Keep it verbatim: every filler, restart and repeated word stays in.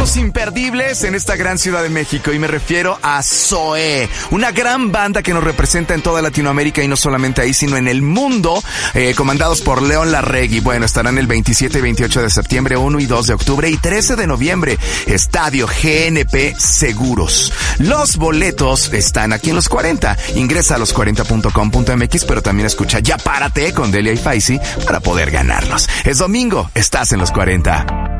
Boletos imperdibles en esta gran ciudad de México, y me refiero a Zoé, una gran banda que nos representa en toda Latinoamérica y no solamente ahí, sino en el mundo, eh, comandados por León Larregui. Bueno, estarán el veintisiete y veintiocho de septiembre, uno y dos de octubre y trece de noviembre, Estadio G N P Seguros. Los boletos están aquí en Los cuarenta. Ingresa a los cuarenta punto com punto m x, pero también escucha Ya Párate con Delia y Faisy para poder ganarlos. Es domingo, estás en Los cuarenta.